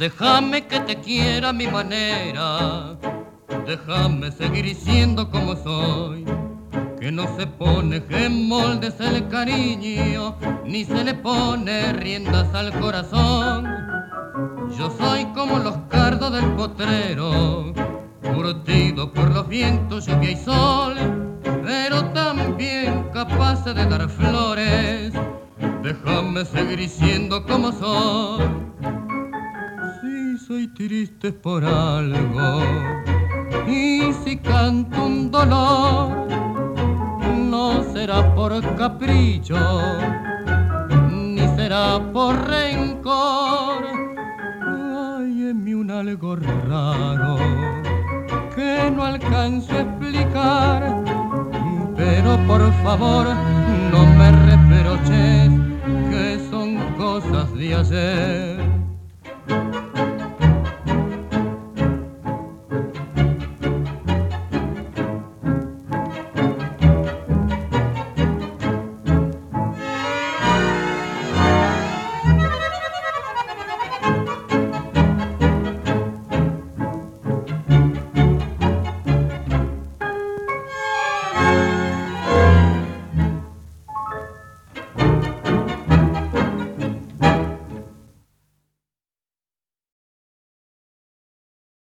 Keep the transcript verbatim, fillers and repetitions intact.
Déjame que te quiera a mi manera, déjame seguir siendo como soy, que no se pone en moldes el cariño, ni se le pone riendas al corazón. Yo soy como los cardos del potrero, curtido por los vientos, lluvia y sol, pero también capaz de dar flores. Déjame seguir siendo como soy. Si soy triste por algo y si canto un dolor, no será por capricho ni será por rencor. Hay en mí un algo raro que no alcanzo a explicar, pero por favor no me reproches que son cosas de ayer.